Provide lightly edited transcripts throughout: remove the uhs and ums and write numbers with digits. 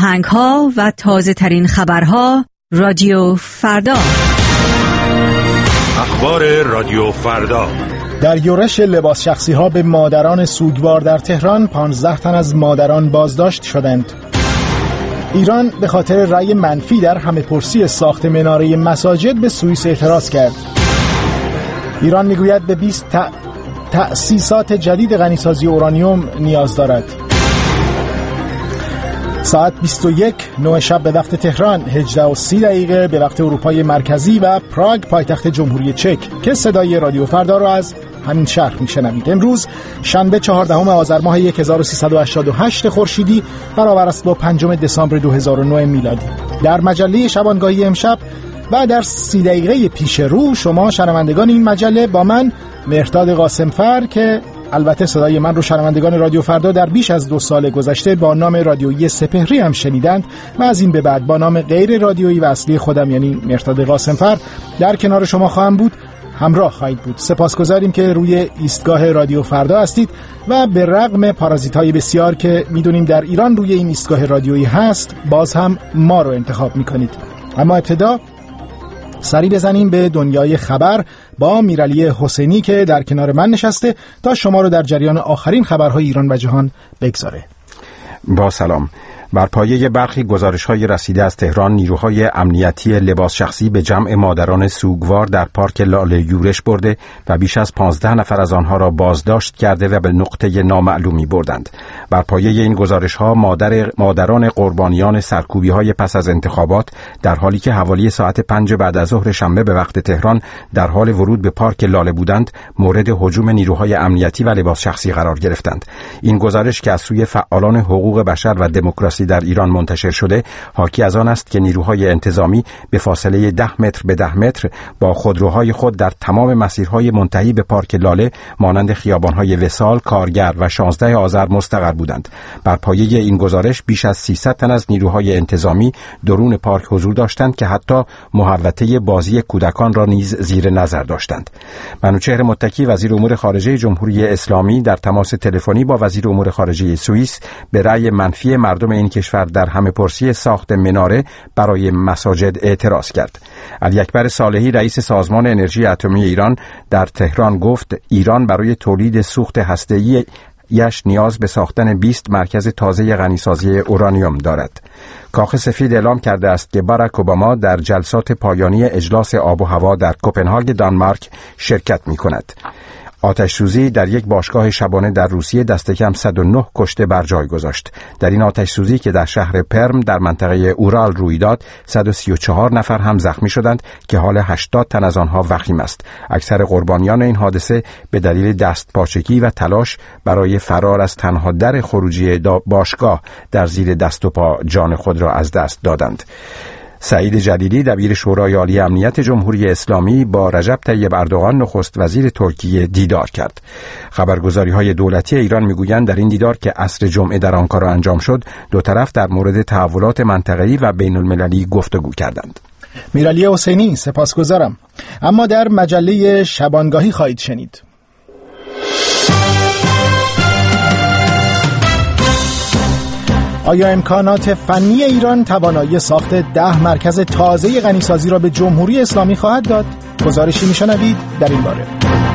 آهنگ‌ها و تازه‌ترین خبرها. رادیو فردا. اخبار رادیو فردا. در یورش لباس شخصی ها به مادران سوگوار در تهران 15 تن از مادران بازداشت شدند. ایران به خاطر رأی منفی در همه‌پرسی ساخت مناره مساجد به سوئیس اعتراض کرد. ایران میگوید به 20 تأسیسات جدید غنیسازی اورانیوم نیاز دارد. ساعت 21:09 شب به وقت تهران، 18:30 به وقت اروپای مرکزی و پراگ پایتخت جمهوری چک که صدای رادیو فردا را از همین شهر میشنوید. امروز شنبه 14 آذر ماه 1388 خورشیدی برابر است با 5 دسامبر 2009 میلادی. در مجله شبانگاهی امشب و در 30 دقیقه پیش رو شما شنوندگان این مجله با من مهرداد قاسمفر که البته صدای من رو شنوندگان رادیو فردا در بیش از 2 سال گذشته با نام رادیویی سپهری هم شنیدند و از این به بعد با نام غیر رادیویی و اصلی خودم یعنی مهرداد قاسمفر در کنار شما خواهم بود، همراه خواهید بود. سپاسگزاریم که روی ایستگاه رادیو فردا هستید و به رغم پارازیت‌های بسیار که میدونیم در ایران روی این ایستگاه رادیویی هست باز هم ما رو انتخاب میکنید. اما ابتدا سری بزنیم به دنیای خبر با میرعلی حسینی که در کنار من نشسته تا شما رو در جریان آخرین خبرهای ایران و جهان بگذاره. با سلام. بر پایه برخی گزارش‌های رسیده از تهران، نیروهای امنیتی لباس شخصی به جمع مادران سوگوار در پارک لاله یورش برده و بیش از 15 نفر از آنها را بازداشت کرده و به نقطه نامعلومی بردند. بر پایه این گزارش‌ها مادران قربانیان سرکوبی‌های پس از انتخابات در حالی که حوالی ساعت 5 بعد از ظهر شنبه به وقت تهران در حال ورود به پارک لاله بودند، مورد هجوم نیروهای امنیتی و لباس شخصی قرار گرفتند. این گزارش که از سوی فعالان حقوق بشر و دموکراسی در ایران منتشر شده حاکی از آن است که نیروهای انتظامی به فاصله 10 متر به 10 متر با خودروهای خود در تمام مسیرهای منتهی به پارک لاله مانند خیابانهای وصال، کارگر و 16 آذر مستقر بودند. بر پایه این گزارش بیش از 300 تن از نیروهای انتظامی درون پارک حضور داشتند که حتی محوطه بازی کودکان را نیز زیر نظر داشتند. منوچهر متکی وزیر امور خارجه جمهوری اسلامی در تماس تلفنی با وزیر امور خارجه سوئیس به رأی منفی مردم این کشور در همه‌پرسی ساخت مناره برای مساجد اعتراض کرد. علی اکبر صالحی رئیس سازمان انرژی اتمی ایران در تهران گفت ایران برای تولید سوخت هسته‌ای نیاز به ساختن 20 مرکز تازه غنیسازی اورانیوم دارد. کاخ سفید اعلام کرده است که باراک اوباما در جلسات پایانی اجلاس آب و هوا در کوپنهاگ دانمارک شرکت می‌کند. آتش‌سوزی در یک باشگاه شبانه در روسیه دست کم 109 کشته بر جای گذاشت. در این آتش‌سوزی که در شهر پرم در منطقه اورال روی داد، 134 نفر هم زخمی شدند که حال 80 تن از آنها وخیم است. اکثر قربانیان این حادثه به دلیل دستپاچگی و تلاش برای فرار از تنها در خروجی باشگاه در زیر دست و پا جان خود را از دست دادند. سعید جلیلی دبیر شورای عالی امنیت جمهوری اسلامی با رجب طیب اردوغان نخست وزیر ترکیه دیدار کرد. خبرگزاری‌های دولتی ایران می‌گویند در این دیدار که عصر جمعه در آنکارا انجام شد، دو طرف در مورد تحولات منطقه‌ای و بین‌المللی گفتگو کردند. میرعلی حسینی سپاسگزارم. اما در مجله شبانگاهی خواهید شنید. آیا امکانات فنی ایران توانایی ساخت 10 مرکز تازه غنیسازی را به جمهوری اسلامی خواهد داد؟ گزارشی میشنوید در این باره.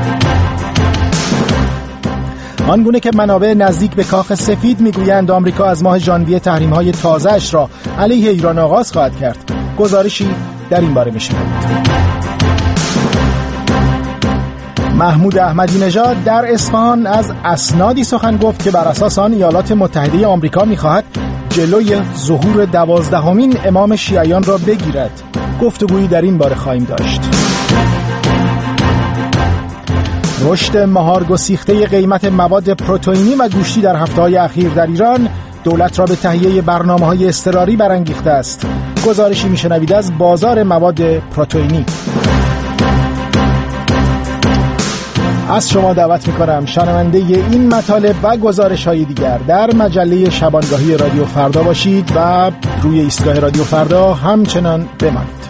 آنگونه که منابع نزدیک به کاخ سفید میگویند آمریکا از ماه ژانویه تحریم‌های تازه‌اش را علیه ایران آغاز خواهد کرد. گزارشی در این باره میشنوید. محمود احمدی نژاد در اصفهان از اسنادی سخن گفت که بر اساس آن ایالات متحده آمریکا می‌خواهد جلوی ظهور 12مین امام شیعیان را بگیرد. گفتگویی در این باره خواهیم داشت. رشد مهار گسیخته قیمت مواد پروتئینی و گوشتی در هفته‌های اخیر در ایران دولت را به تهیه برنامه‌های اضطراری برانگیخته است. گزارشی میشنوید از بازار مواد پروتئینی. از شما دعوت میکنم شنونده این مطالب و گزارش‌های دیگر در مجله شبانگاهی رادیو فردا باشید و روی ایستگاه رادیو فردا همچنان بمانید.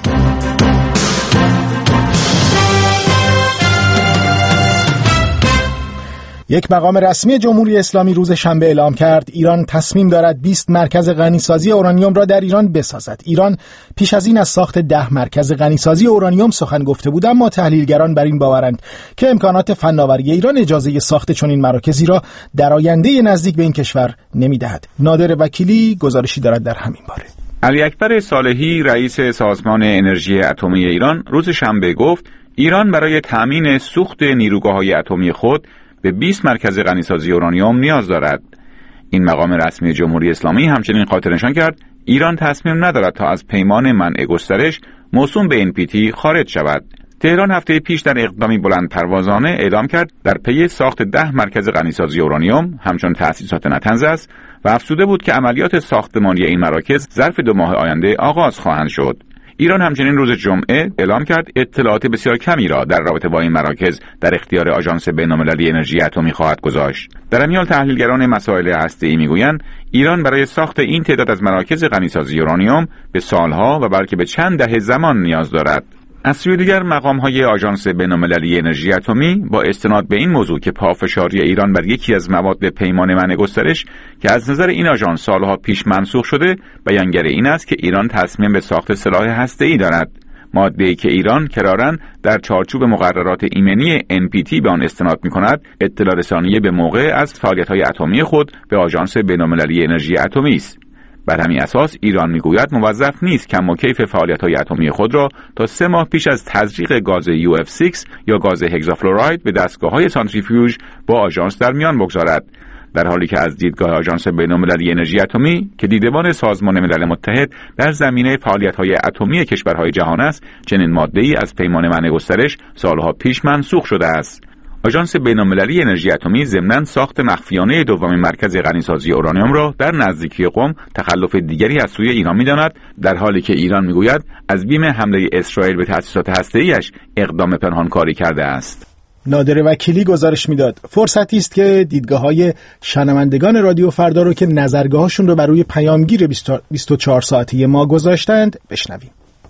یک مقام رسمی جمهوری اسلامی روز شنبه اعلام کرد ایران تصمیم دارد 20 مرکز غنیسازی اورانیوم را در ایران بسازد. ایران پیش از این از ساخت 10 مرکز غنیسازی اورانیوم سخن گفته بود، اما تحلیلگران بر این باورند که امکانات فناوری ایران اجازه ساخت چنین مراکزی را در آینده نزدیک به این کشور نمی‌دهد. نادر وکیلی گزارشی دارد در همین باره. علی اکبر صالحی رئیس سازمان انرژی اتمی ایران روز شنبه گفت ایران برای تأمین سوخت نیروگاه‌های اتمی خود به 20 مرکز غنیسازی اورانیوم نیاز دارد. این مقام رسمی جمهوری اسلامی همچنین خاطرنشان کرد ایران تصمیم ندارد تا از پیمان منع گسترش موسوم به NPT خارج شود. تهران هفته پیش در اقدامی بلند پروازانه اعلام کرد در پی ساخت 10 مرکز غنیسازی اورانیوم همچون تأسیسات نطنز است و افزوده بود که عملیات ساختمانی این مراکز ظرف 2 ماه آینده آغاز خواهند شد. ایران همچنین روز جمعه اعلام کرد اطلاعات بسیار کمی را در رابطه با این مراکز در اختیار آژانس بین‌المللی انرژی اتمی خواهد گذاشت. در این حال تحلیلگران مسائل هسته‌ای میگویند ایران برای ساخت این تعداد از مراکز غنیسازی اورانیوم به سالها و بلکه به چند دهه زمان نیاز دارد. از سوی دیگر مقام‌های آژانس بین‌المللی انرژی اتمی با استناد به این موضوع که پافشاری ایران بر یکی از مواد پیمان منع گسترش که از نظر این آژانس سالها پیش منسوخ شده، بیانگر این است که ایران تصمیم به ساخت سلاح هسته‌ای دارد. ماده‌ای که ایران کراراً در چارچوب مقررات ایمنی NPT به آن استناد می‌کند، اطلاع رسانی به موقع از فعالیت‌های اتمی خود به آژانس بین‌المللی انرژی اتمی است. بر همین اساس ایران میگوید موظف نیست کم و کیف فعالیت‌های اتمی خود را تا 3 ماه پیش از تزریق گاز UF6 یا گاز هگزافلوراید به دستگاه‌های سانتریفیوژ با آژانس در میان بگذارد، در حالی که از دیدگاه آژانس بین‌المللی انرژی اتمی که دیدبان سازمان ملل متحد در زمینه فعالیت‌های اتمی کشورهای جهان است، چنین ماده‌ای از پیمان منع گسترش سالها پیش منسوخ شده است. آژانس بین‌المللی انرژی اتمی ضمناً ساخت مخفیانه دومین مرکز غنیسازی اورانیوم را در نزدیکی قم تخلف دیگری از سوی ایران می‌داند، در حالی که ایران می‌گوید از بیم حمله اسرائیل به تأسیسات هسته‌ایش اقدام پنهانکاری کرده است. نادر وکیلی گزارش میداد فرصتی است که دیدگاه‌های شنوندگان رادیو فردا رو که نظرگاهشون رو بر روی پیامگیر 24 ساعته ما گذاشتند بشنویم.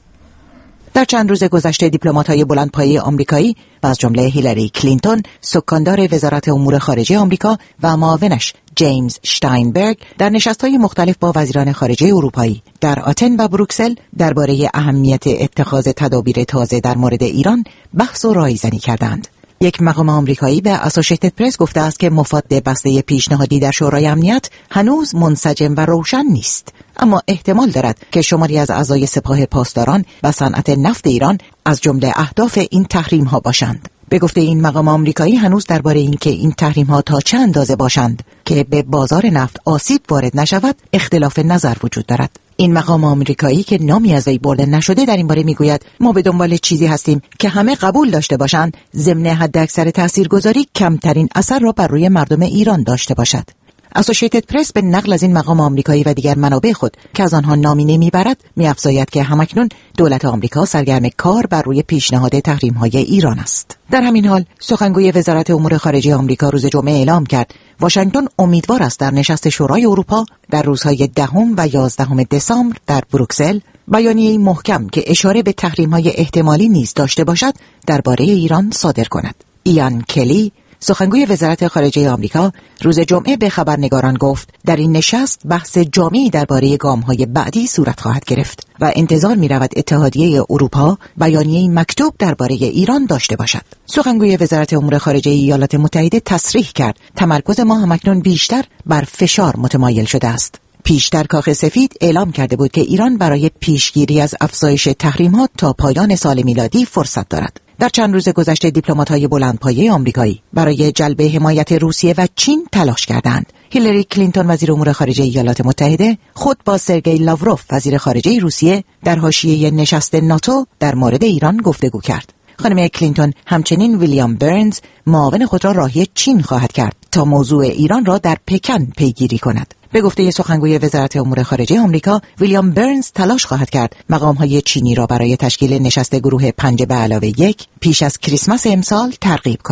در چند روز گذشته دیپلمات‌های بلندپایه آمریکایی و از جمله هیلاری کلینتون، سکاندار وزارت امور خارجه آمریکا و معاونش جیمز شتاینبرگ در نشست‌های مختلف با وزیران خارجه اروپایی در آتن و بروکسل درباره اهمیت اتخاذ تدابیر تازه در مورد ایران بحث و رایزنی کردند. یک مقام آمریکایی به اسوسییتد پرس گفته است که مفاد بسته پیشنهادی در شورای امنیت هنوز منسجم و روشن نیست، اما احتمال دارد که شماری از اعضای سپاه پاسداران و صنعت نفت ایران از جمله اهداف این تحریم‌ها باشند. به گفته این مقام آمریکایی هنوز درباره اینکه این تحریم‌ها تا چه اندازه باشند که به بازار نفت آسیب وارد نشود اختلاف نظر وجود دارد. این مقام آمریکایی که نامی از وی برده نشده در این باره میگوید ما به دنبال چیزی هستیم که همه قبول داشته باشند ضمن حداکثر تاثیرگذاری کمترین اثر را بر روی مردم ایران داشته باشد. اسوسییتد پرس به نقل از این مقام آمریکایی و دیگر منابع خود که از آنها نامی نمیبرد می‌افزاید که همکنون دولت آمریکا سرگرم کار بر روی پیشنهاد تحریم‌های ایران است. در همین حال سخنگوی وزارت امور خارجه آمریکا روز جمعه اعلام کرد واشنگتن امیدوار است در نشست شورای اروپا در روزهای 10 و 11 دسامبر در بروکسل بیانیه‌ای محکم که اشاره به تحریم‌های احتمالی نیز داشته باشد درباره ایران صادر کند. ایان کلی سخنگوی وزارت خارجه آمریکا روز جمعه به خبرنگاران گفت در این نشست بحث جامعی درباره گام‌های بعدی صورت خواهد گرفت و انتظار می‌رود اتحادیه اروپا بیانیه‌ای مکتوب درباره ایران داشته باشد. سخنگوی وزارت امور خارجه ایالات متحده تصریح کرد تمرکز ما همکنون بیشتر بر فشار متمایل شده است. پیشتر کاخ سفید اعلام کرده بود که ایران برای پیشگیری از افزایش تحریم‌ها تا پایان سال میلادی فرصت دارد. در چند روز گذشته دیپلمات‌های بلندپایه آمریکایی برای جلب حمایت روسیه و چین تلاش کردند. هیلاری کلینتون وزیر امور خارجه ایالات متحده خود با سرگئی لاوروف وزیر خارجه روسیه در حاشیه نشست ناتو در مورد ایران گفتگو کرد. خانم کلینتون همچنین ویلیام برنز معاون خود را راهی چین خواهد کرد تا موضوع ایران را در پکن پیگیری کند. به گفته سخنگوی وزارت امور خارجه آمریکا، ویلیام برنز تلاش خواهد کرد مقام‌های چینی را برای تشکیل نشست گروه 5+1 پیش از کریسمس امسال ترغیب کند.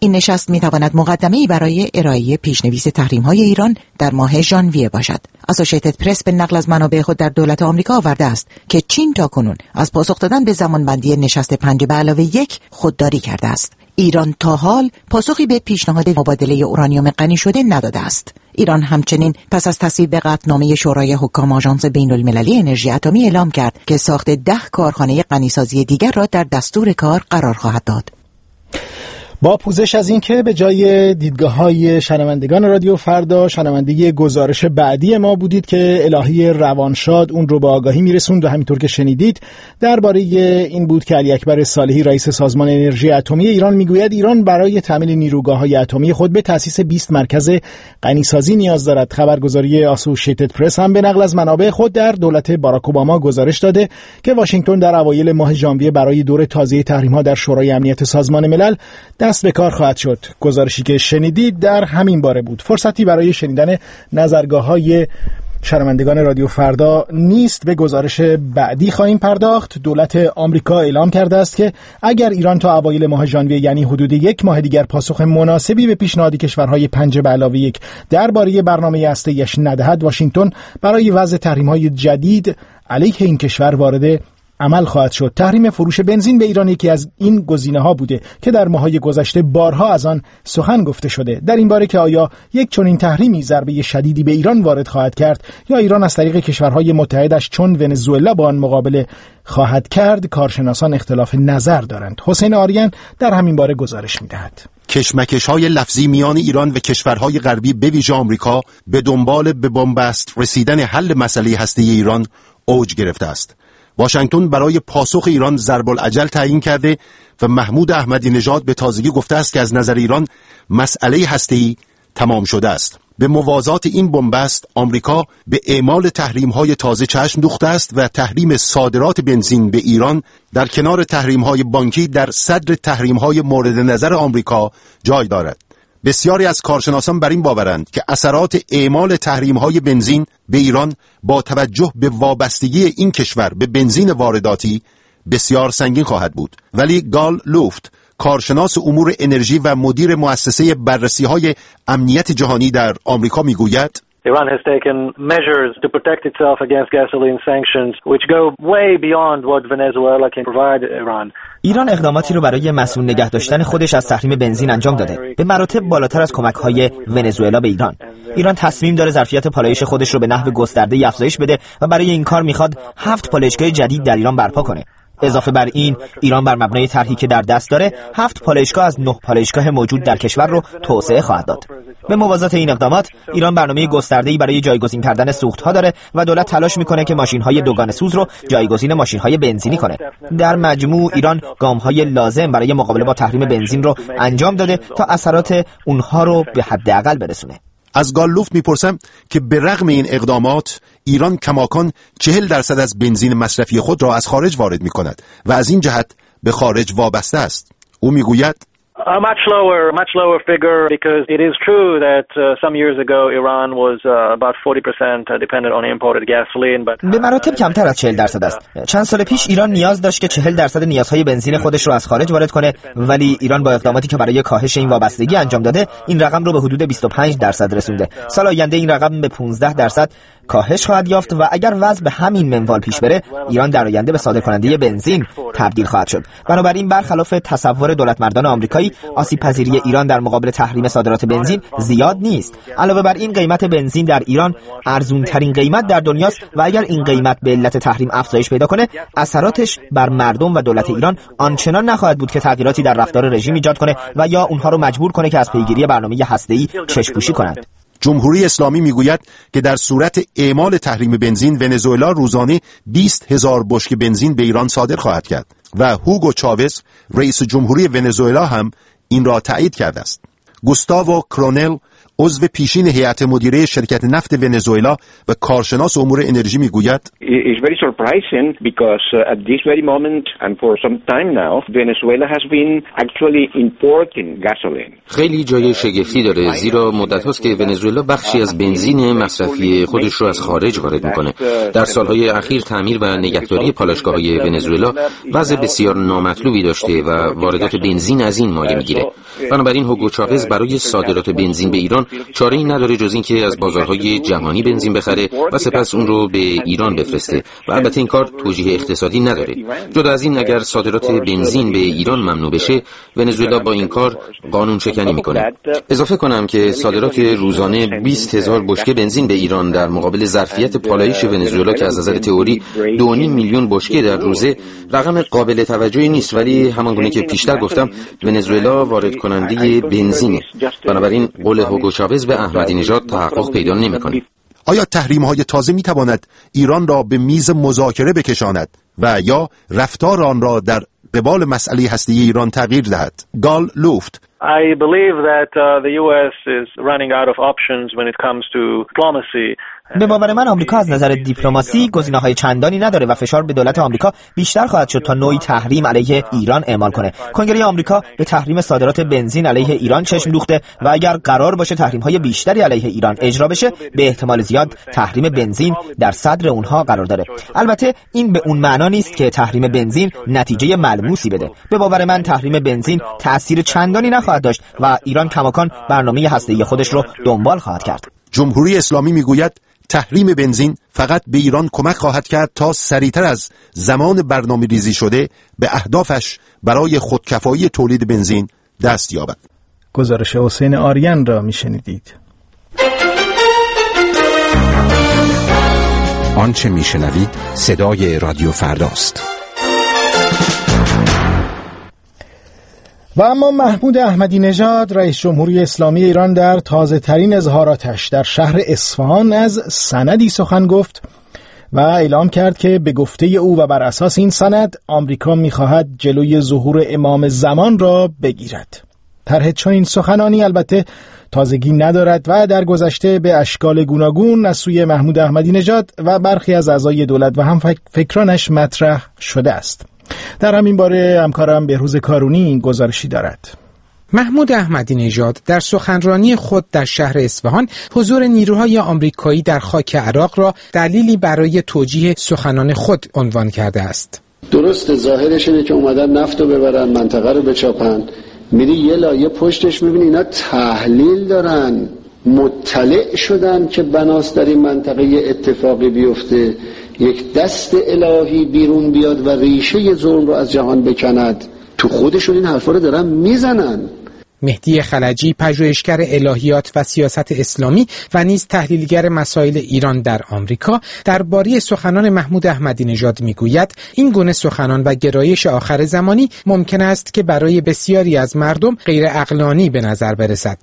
این نشست می‌تواند مقدمه‌ای برای ارائه پیشنویس تحریم‌های ایران در ماه ژانویه باشد. اسوسییتد پرس به نقل از منابع خود در دولت آمریکا آورده است که چین تاکنون از پاسخ دادن به زمانبندی نشست 5+1 خودداری کرده است. ایران تا حال پاسخی به پیشنهاد مبادله اورانیوم غنی شده نداده است. ایران همچنین پس از تصویب به قطعنامه شورای حکام آژانس بین‌المللی انرژی اتمی اعلام کرد که ساخت 10 کارخانه غنیسازی دیگر را در دستور کار قرار خواهد داد. با پوزش از این که به جای دیدگاه‌های شنوندگان رادیو فردا شنونده گزارش بعدی ما بودید که الهی روانشاد اون رو به آگاهی میرسوند و همینطور که شنیدید درباره این بود که علی اکبر صالحی رئیس سازمان انرژی اتمی ایران میگوید ایران برای تامین نیروگاه‌های اتمی خود به تأسیس 20 مرکز غنیسازی نیاز دارد. خبرگزاری اسوسییتد پرس هم به نقل از منابع خود در دولت باراک اوباما گزارش داده که واشنگتن در اوایل ماه ژانویه برای دور تازه تحریم‌ها در شورای امنیت سازمان ملل دست به کار خواهد شد. گزارشی که شنیدید در همین باره بود. فرصتی برای شنیدن نظرگاه‌های شنوندگان رادیو فردا نیست. به گزارش بعدی خواهیم پرداخت. دولت آمریکا اعلام کرده است که اگر ایران تا اوایل ماه ژانویه یعنی حدود 1 ماه دیگر پاسخ مناسبی به پیشنهاد کشورهای 5+1 درباره برنامه هسته‌ایش ندهد، واشنگتن برای وضع تحریم‌های جدید علیه این کشور وارد عمل خواهد شد. تحریم فروش بنزین به ایران یکی از این گزینه‌ها بوده که در ماه‌های گذشته بارها از آن سخن گفته شده. در این باره که آیا یک چنین تحریمی ضربه شدیدی به ایران وارد خواهد کرد یا ایران از طریق کشورهای متحدش چون ونزوئلا با آن مقابله خواهد کرد، کارشناسان اختلاف نظر دارند. حسین آریان در همین باره گزارش می‌دهد. کشمکش‌های لفظی میان ایران و کشورهای غربی به ویژه آمریکا به دنبال به بنبست رسیدن حل مسئله هسته‌ای ایران اوج گرفته است. واشنگتن برای پاسخ ایران ضرب العجل تعیین کرده و محمود احمدی نژاد به تازگی گفته است که از نظر ایران مسئله هسته‌ای تمام شده است. به موازات این بنبست آمریکا به اعمال تحریم‌های تازه چشم دوخته است و تحریم صادرات بنزین به ایران در کنار تحریم‌های بانکی در صدر تحریم‌های مورد نظر آمریکا جای دارد. بسیاری از کارشناسان بر این باورند که اثرات اعمال تحریم‌های بنزین به ایران با توجه به وابستگی این کشور به بنزین وارداتی بسیار سنگین خواهد بود. ولی گال لوفت، کارشناس امور انرژی و مدیر مؤسسه بررسی‌های امنیت جهانی در آمریکا میگوید Iran has taken measures to protect itself against gasoline sanctions which go way beyond what Venezuela can provide Iran. ایران اقداماتی رو برای مسئول نگه داشتن خودش از تحریم بنزین انجام داده، به مراتب بالاتر از کمک‌های ونزوئلا به ایران. ایران تصمیم داره ظرفیت پالایش خودش رو به نحو گسترده‌ای افزایش بده و برای این کار میخواد 7 پالایشگاه جدید در ایران برپا کنه. اضافه بر این، ایران بر مبنای طرحی که در دست داره 7 پالایشگاه از 9 پالایشگاه موجود در کشور رو توسعه خواهد داد. به موازات این اقدامات، ایران برنامه گسترده‌ای برای جایگزین کردن سوخت‌ها داره و دولت تلاش میکنه که ماشین‌های دوگانه سوز رو جایگزین ماشین‌های بنزینی کنه. در مجموع ایران گام‌های لازم برای مقابله با تحریم بنزین رو انجام داده تا اثرات اونها رو به حداقل برسونه. از گالوفت میپرسم که به رغم این اقدامات ایران کماکان 40% از بنزین مصرفی خود را از خارج وارد میکند و از این جهت به خارج وابسته است. او میگوید A much lower figure because it is true that some years ago Iran was about 40% dependent on imported gasoline but به مراتب کمتر از 40% است. چند سال پیش ایران نیاز داشت که 40% نیازهای بنزین خودش رو از خارج وارد کنه، ولی ایران با اقداماتی که برای کاهش این وابستگی انجام داده این رقم رو به حدود 25% رسونده. سال آینده این رقم به 15% کاهش خواهد یافت و اگر وضع به همین منوال پیش بره، ایران در آینده به صادرکننده بنزین تبدیل خواهد شد. بنابراین برخلاف تصور دولتمردان آمریکایی، آسیب‌پذیری ایران در مقابل تحریم صادرات بنزین زیاد نیست. علاوه بر این، قیمت بنزین در ایران ارزان‌ترین قیمت در دنیاست و اگر این قیمت به علت تحریم افزایش پیدا کنه، اثراتش بر مردم و دولت ایران آنچنان نخواهد بود که تغییراتی در رفتار رژیم ایجاد کنه و یا اونها رو مجبور کنه که از پیگیری برنامه هسته‌ای چشم‌پوشی کنند. جمهوری اسلامی میگوید که در صورت اعمال تحریم بنزین ونزوئلا روزانه 20,000 بشکه بنزین به ایران صادر خواهد کرد و هوگو چاوز رئیس جمهوری ونزوئلا هم این را تایید کرده است. گوستاوو کرونل، عضو پیشین هیئت مدیره شرکت نفت ونزوئلا و کارشناس امور انرژی میگوید It's very surprising because at this very moment and for some time now Venezuela has been actually importing gasoline. خیلی جای شگفتی داره زیرا مدت هاست که ونزوئلا بخشی از بنزین مصرفی خودش رو از خارج وارد میکنه. در سالهای اخیر تعمیر و نگهداری پالایشگاه‌های ونزوئلا وضع بسیار نامطلوبی داشته و واردات بنزین از این مایه میگیره. بنابراین هوگو چاوز برای صادرات بنزین به ایران چاره‌ای نداره جز اینکه از بازارهای جهانی بنزین بخره و سپس اون رو به ایران بفرسته و البته این کار توجیه اقتصادی نداره. جدا از این اگر صادرات بنزین به ایران ممنوع بشه ونزوئلا با این کار قانون شکنی میکنه. اضافه کنم که صادرات روزانه 20,000 بشکه بنزین به ایران در مقابل ظرفیت پالایش ونزوئلا که از نظر تئوری 2.5 میلیون بشکه در روزه رقم قابل توجهی نیست، ولی همانگونه که پیشتر گفتم ونزوئلا وارد کننده بنزینه. بنابراین قول هوگو چاوز به احمدی نژاد تحقق پیدا نمیکنه. آیا تحریم‌های تازه می‌تواند ایران را به میز مذاکره بکشاند و یا رفتار آن را در قبال مسئله هسته‌ای ایران تغییر دهد؟ گال لوفت I believe that the US is running out of options when it comes to diplomacy. به باور من آمریکا از نظر دیپلماسی گزینه‌های چندانی نداره و فشار به دولت آمریکا بیشتر خواهد شد تا نوعی تحریم علیه ایران اعمال کنه. کنگره آمریکا به تحریم صادرات بنزین علیه ایران چشم دوخته و اگر قرار باشه تحریم‌های بیشتری علیه ایران اجرا بشه به احتمال زیاد تحریم بنزین در صدر اونها قرار داره. البته این به اون معنا نیست که تحریم بنزین نتیجه ملموسی بده. به باور من تحریم بنزین تأثیر چندانی نخواهد داشت و ایران کماکان برنامه هسته‌ای خودش رو دنبال خواهد کرد. جمهوری اسلامی میگوید تحریم بنزین فقط به ایران کمک خواهد کرد تا سریعتر از زمان برنامه‌ریزی شده به اهدافش برای خودکفایی تولید بنزین دست یابد. گزارش حسین آریان را میشنیدید. آنچه میشنوید صدای رادیو فرداست. و اما محمود احمدی نژاد رئیس جمهوری اسلامی ایران در تازه ترین اظهاراتش در شهر اصفهان از سندی سخن گفت و اعلام کرد که به گفته او و بر اساس این سند آمریکا می‌خواهد جلوی ظهور امام زمان را بگیرد. طرح چنین سخنانی البته تازگی ندارد و در گذشته به اشکال گوناگون از سوی محمود احمدی نژاد و برخی از اعضای دولت و هم فکرانش مطرح شده است. در همین باره همکارم بهروز کارونی گزارشی دارد. محمود احمدی نژاد در سخنرانی خود در شهر اصفهان حضور نیروهای آمریکایی در خاک عراق را دلیلی برای توجیه سخنان خود عنوان کرده است. درست ظاهرش اینه که اومدن نفتو ببرن، منطقه رو بچاپن، میری یه لایه پشتش میبینی اینا تحلیل دارن، مطلع شدن که بناس در این منطقه اتفاقی بیفته، یک دست الهی بیرون بیاد و ریشه ظلم رو از جهان بکند. تو خودشون این حرفا رو دارن میزنن. مهدی خلجی پژوهشگر الهیات و سیاست اسلامی و نیز تحلیلگر مسائل ایران در آمریکا درباره سخنان محمود احمدی نژاد میگوید این گونه سخنان و گرایش آخر زمانی ممکن است که برای بسیاری از مردم غیر عقلانی به نظر برسد.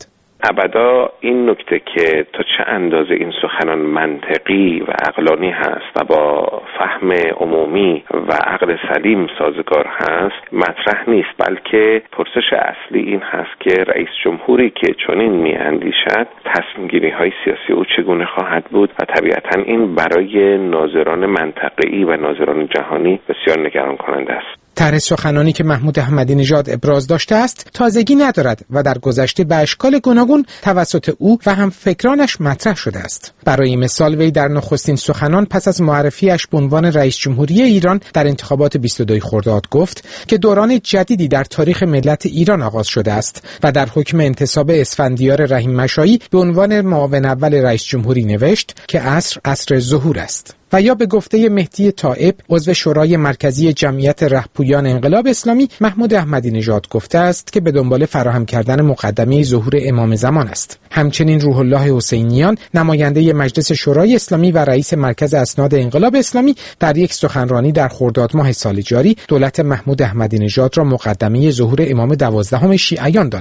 ابدا این نکته که تا چه اندازه این سخنان منطقی و عقلانی هست و با فهم عمومی و عقل سلیم سازگار هست مطرح نیست، بلکه پرسش اصلی این هست که رئیس جمهوری که چنین میاندیشد تصمیم گیری های سیاسی او چگونه خواهد بود و طبیعتا این برای ناظران منطقه‌ای و ناظران جهانی بسیار نگران کننده است. طرح سخنانی که محمود احمدی نژاد ابراز داشته است تازگی ندارد و در گذشته به اشکال گوناگون توسط او و هم فکرانش مطرح شده است. برای مثال وی در نخستین سخنان پس از معرفیش به عنوان رئیس جمهوری ایران در انتخابات 22 خرداد گفت که دوران جدیدی در تاریخ ملت ایران آغاز شده است و در حکم انتصاب اسفندیار رحیم مشایی به عنوان معاون اول رئیس جمهوری نوشت که عصر ظهور است. و یا به گفته مهدی طائب عضو شورای مرکزی جمعیت رهپویان انقلاب اسلامی محمود احمدی نژاد گفته است که به دنبال فراهم کردن مقدمه ظهور امام زمان است. همچنین روح الله حسینیان نماینده مجلس شورای اسلامی و رئیس مرکز اسناد انقلاب اسلامی در یک سخنرانی در خرداد ماه سال جاری دولت محمود احمدی نژاد را مقدمه ظهور امام 12 شیعیان دانست.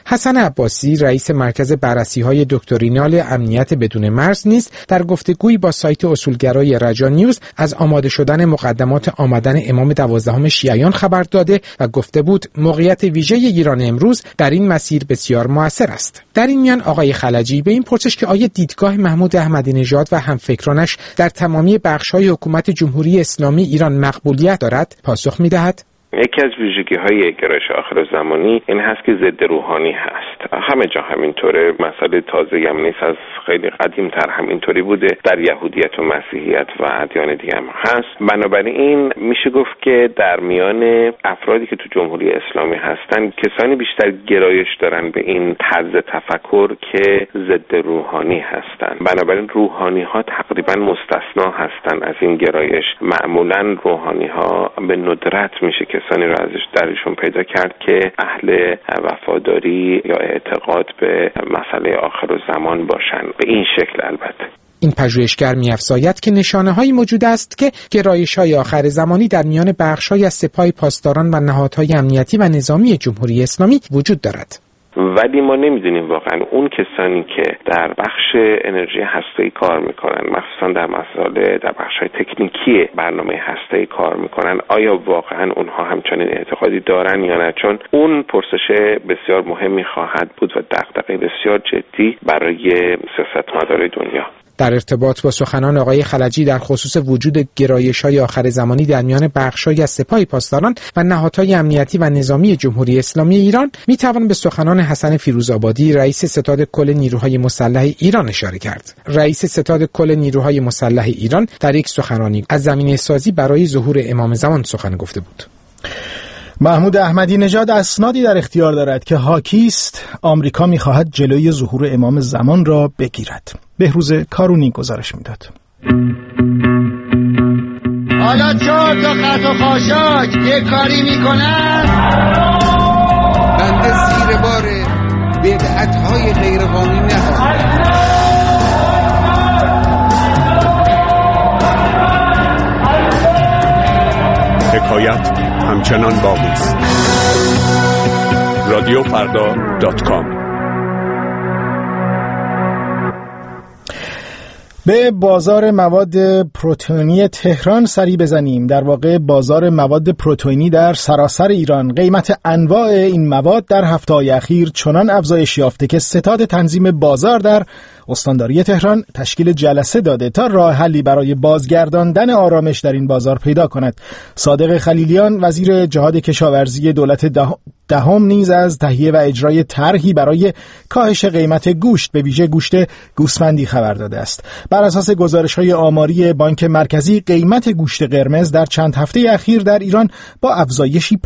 حسن عباسی رئیس مرکز بررسی‌های دکترینال امنیت بدون مرز نیز در گفتگویی با سایت اصولگرای رجا نیوز از آماده شدن مقدمات آمدن امام 12 شیعیان خبر داده و گفته بود موقعیت ویژه ایران امروز در این مسیر بسیار مؤثر است. در این میان آقای خلجی به این پرسش که آیا دیدگاه محمود احمدی نژاد و همفکرانش در تمامی بخش‌های حکومت جمهوری اسلامی ایران مقبولیت دارد پاسخ می‌دهد: یکی از ویژگی‌های گرایش آخرالزمانی این هست که ضد روحانی هست. همه جا همینطوره. مسئله تازه‌ای هم نیست، از خیلی قدیم‌تر همینطوری بوده. در یهودیت و مسیحیت و ادیان دیگه هم هست. بنابراین میشه گفت که در میان افرادی که تو جمهوری اسلامی هستن کسانی بیشتر گرایش دارن به این طرز تفکر که ضد روحانی هستن. بنابراین روحانی‌ها تقریبا مستثنا هستن از این گرایش. معمولاً روحانی‌ها به ندرت میشه کسانی را ازش درشون پیدا کرد که اهل وفاداری یا اعتقاد به مسئله آخرالزمان باشن، به این شکل. البته این پژوهشگر می‌افزاید که نشانه‌هایی موجود است که گرایش‌های آخر زمانی در میان بخش‌هایی از سپاه پاسداران و نهادهای امنیتی و نظامی جمهوری اسلامی وجود دارد. ولی ما نمیدونیم واقعا اون کسانی که در بخش انرژی هسته‌ای کار میکنن، مخصوصا در مسائل در بخش‌های تکنیکی برنامه هسته‌ای کار میکنن، آیا واقعا اونها همچنین اعتقادی دارن یا نه؟ چون اون پرسش بسیار مهمی خواهد بود و دغدغه بسیار جدی برای سیاستمدارای دنیا. در ارتباط با سخنان آقای خلجی در خصوص وجود گرایش‌های آخر زمانی در میان بخش‌های از سپاه پاسداران و نهادهای امنیتی و نظامی جمهوری اسلامی ایران می‌توان به سخنان حسن فیروزآبادی رئیس ستاد کل نیروهای مسلح ایران اشاره کرد. رئیس ستاد کل نیروهای مسلح ایران در یک سخنرانی از زمینه‌سازی برای ظهور امام زمان سخن گفته بود. محمود احمدی نژاد اسنادی در اختیار دارد که حاکی است آمریکا می‌خواهد جلوی ظهور امام زمان را بگیرد. بهروز کارونی گزارش می‌داد. حالا 4 تا خط و خاشاک یک کاری می‌کنن، بنده زیر بار بدعت‌های غیرقانونی نخواهم. حکایت همچنان باقی است. رادیوفردا.com به بازار مواد پروتئینی تهران سری بزنیم. در واقع بازار مواد پروتئینی در سراسر ایران. قیمت انواع این مواد در هفته‌های اخیر چنان افزایش یافته که ستاد تنظیم بازار در استانداری تهران تشکیل جلسه داده تا راه حلی برای بازگرداندن آرامش در این بازار پیدا کند. صادق خلیلیان وزیر جهاد کشاورزی دولت دهم نیز از تهیه و اجرای طرحی برای کاهش قیمت گوشت به ویژه گوشت گوسفندی خبر داده است. بر اساس گزارش‌های آماری بانک مرکزی قیمت گوشت قرمز در چند هفته اخیر در ایران با افزایشی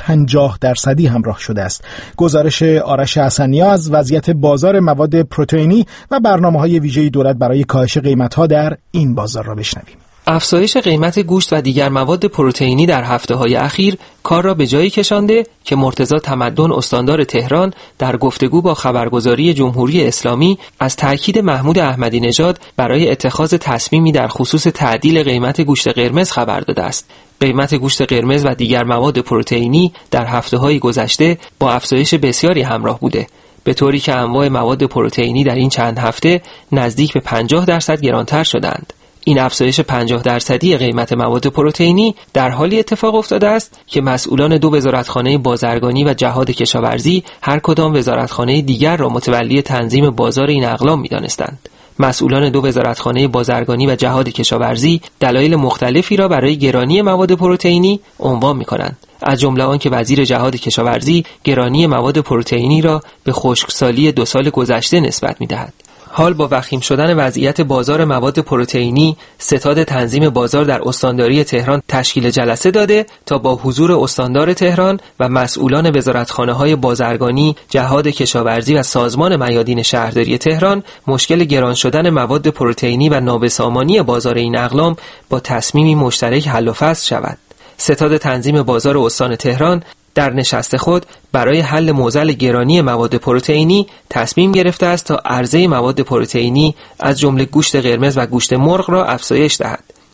50% همراه شده است. گزارش آرش حسنیا از وضعیت بازار مواد پروتئینی و برنامه‌های ویژه دولت برای کاهش قیمت‌ها در این بازار را بشنویم. افزایش قیمت گوشت و دیگر مواد پروتئینی در هفته‌های اخیر کار را به جایی کشانده که مرتضی تمدن استاندار تهران در گفتگو با خبرگزاری جمهوری اسلامی از تاکید محمود احمدی نژاد برای اتخاذ تصمیمی در خصوص تعدیل قیمت گوشت قرمز خبر داده است. قیمت گوشت قرمز و دیگر مواد پروتئینی در هفته‌های گذشته با افزایش بسیاری همراه بوده، به طوری که انواع مواد پروتئینی در این چند هفته نزدیک به 50% گرانتر شدند. این افزایش 50% قیمت مواد پروتئینی در حالی اتفاق افتاده است که مسئولان 2 وزارتخانه بازرگانی و جهاد کشاورزی هر کدام وزارتخانه دیگر را متولی تنظیم بازار این اقلام می‌دانستند. مسئولان 2 وزارتخانه بازرگانی و جهاد کشاورزی دلایل مختلفی را برای گرانی مواد پروتئینی عنوان می‌کنند، از جمله آنکه وزیر جهاد کشاورزی گرانی مواد پروتئینی را به خشکسالی 2 سال گذشته نسبت می‌دهد. حال با وخیم شدن وضعیت بازار مواد پروتئینی، ستاد تنظیم بازار در استانداری تهران تشکیل جلسه داده تا با حضور استاندار تهران و مسئولان وزارتخانه‌های بازرگانی، جهاد کشاورزی و سازمان میادین شهرداری تهران مشکل گران شدن مواد پروتئینی و نابسامانی بازار این اقلام با تصمیمی مشترک حل و فصل شود. ستاد تنظیم بازار استان تهران در نشست خود برای حل معضل گرانی مواد پروتئینی تصمیم گرفته است تا عرضه مواد پروتئینی از جمله گوشت قرمز و گوشت مرغ را افزایش دهد.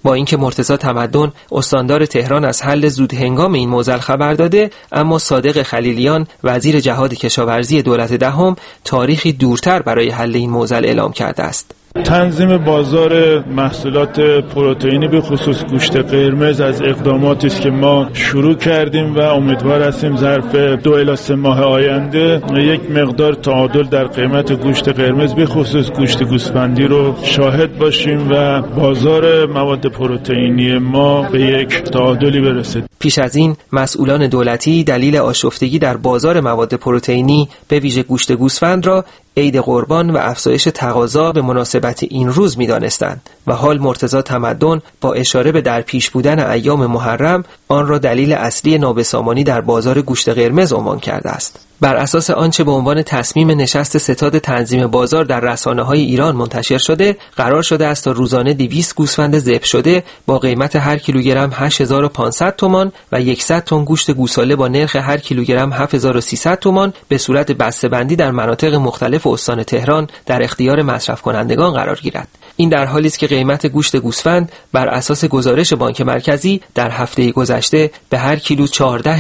با اینکه مرتضی تمدن استاندار تهران از حل زودهنگام این معضل خبر داده، اما صادق خلیلیان وزیر جهاد کشاورزی دولت دهم تاریخی دورتر برای حل این معضل اعلام کرده است. تنظیم بازار محصولات پروتئینی به خصوص گوشت قرمز از اقداماتی است که ما شروع کردیم و امیدوار هستیم ظرف 2 الی 3 ماه آینده یک مقدار تعادل در قیمت گوشت قرمز به خصوص گوشت گوسفندی رو شاهد باشیم و بازار مواد پروتئینی ما به یک تعادلی برسه. پیش از این مسئولان دولتی دلیل آشفتگی در بازار مواد پروتئینی به ویژه گوشت گوسفند را عید قربان و افزایش تقاضا به مناسبت این روز می‌دانستند و حال مرتضی تمدن با اشاره به در پیش بودن ایام محرم آن را دلیل اصلی نابسامانی در بازار گوشت قرمز عنوان کرده است. بر اساس آنچه به عنوان تصمیم نشست ستاد تنظیم بازار در رسانه‌های ایران منتشر شده، قرار شده است تا روزانه 200 گوسفند ذبح شده با قیمت هر کیلوگرم 8500 تومان و 100 تن گوشت گوساله با نرخ هر کیلوگرم 7300 تومان به صورت بسته‌بندی در مناطق مختلف استان تهران در اختیار مصرف کنندگان قرار گیرد. این در حالی است که قیمت گوشت گوسفند بر اساس گزارش بانک مرکزی در هفته گذشته به هر کیلو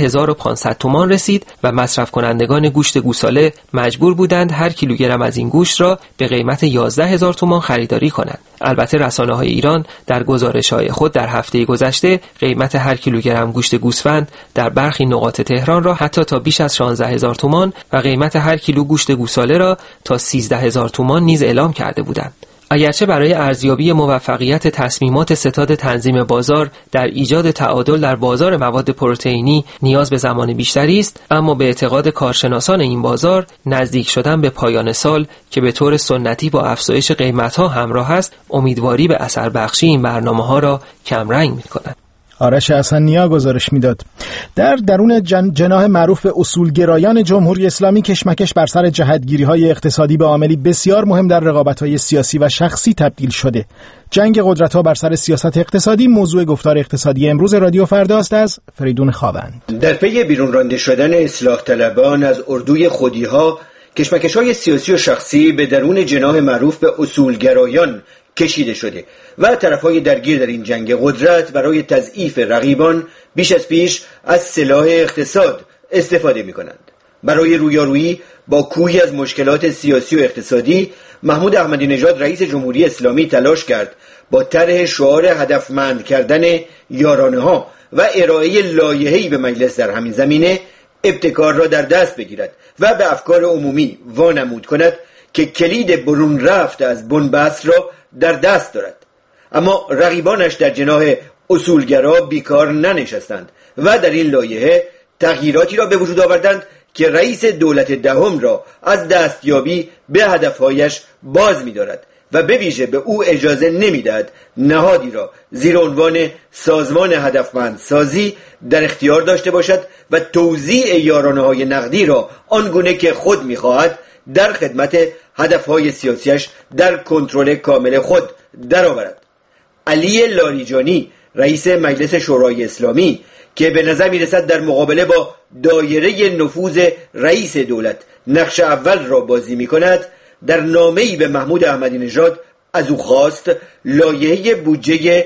14500 تومان رسید و مصرف کنندگان گوشت گوساله مجبور بودند هر کیلوگرم از این گوشت را به قیمت 11000 تومان خریداری کنند. البته رسانه‌های ایران در گزارش‌های خود در هفته گذشته قیمت هر کیلوگرم گوشت گوسفند در برخی نقاط تهران را حتی تا بیش از 16000 تومان و قیمت هر کیلو گوشت گوساله را تا 13000 تومان نیز اعلام کرده بودند. اگرچه برای ارزیابی موفقیت تصمیمات ستاد تنظیم بازار در ایجاد تعادل در بازار مواد پروتئینی نیاز به زمان بیشتری است، اما به اعتقاد کارشناسان این بازار نزدیک شدن به پایان سال که به طور سنتی با افزایش قیمت‌ها همراه است، امیدواری به اثر بخشی این برنامه‌ها را کمرنگ می‌کند. آرش حسن‌نیا گزارش میداد. در درون جناح معروف به اصولگرایان جمهوری اسلامی کشمکش بر سر جهتگیری‌های اقتصادی به عاملی بسیار مهم در رقابت‌های سیاسی و شخصی تبدیل شده. جنگ قدرت‌ها بر سر سیاست اقتصادی موضوع گفتار اقتصادی امروز رادیو فرداست از فریدون خاوند. در پی بیرون رانده شدن اصلاح طلبان از اردوی خودی‌ها، کشمکش‌های سیاسی و شخصی به درون جناح معروف به اصولگرایان کشیده شده و طرفهای درگیر در این جنگ قدرت برای تضعیف رقیبان بیش از پیش از سلاح اقتصاد استفاده می کنند. برای رویارویی با کوهی از مشکلات سیاسی و اقتصادی، محمود احمدی نژاد رئیس جمهوری اسلامی تلاش کرد با طرح شعار هدفمند کردن یارانه ها و ارائه لایحه‌ای به مجلس در همین زمینه ابتکار را در دست بگیرد و به افکار عمومی وانمود کند که کلید برون رفت از بنبست را در دست دارد. اما رقیبانش در جناح اصولگرا بیکار ننشستند و در این لایحه تغییراتی را به وجود آوردند که رئیس دولت دهم را از دستیابی به هدفهایش باز می‌دارد و به ویژه به او اجازه نمی‌دهد نهادی را زیر عنوان سازمان هدفمندسازی در اختیار داشته باشد و توزیع یارانه‌های نقدی را آنگونه که خود می‌خواهد در خدمت هدفهای سیاسیش در کنترل کامل خود درآورد. علی لاریجانی رئیس مجلس شورای اسلامی که به نظر می‌رسد در مقابله با دایره نفوذ رئیس دولت نقش اول را بازی می‌کند، در نامه‌ای به محمود احمدی نژاد از او خواست لایحه بودجه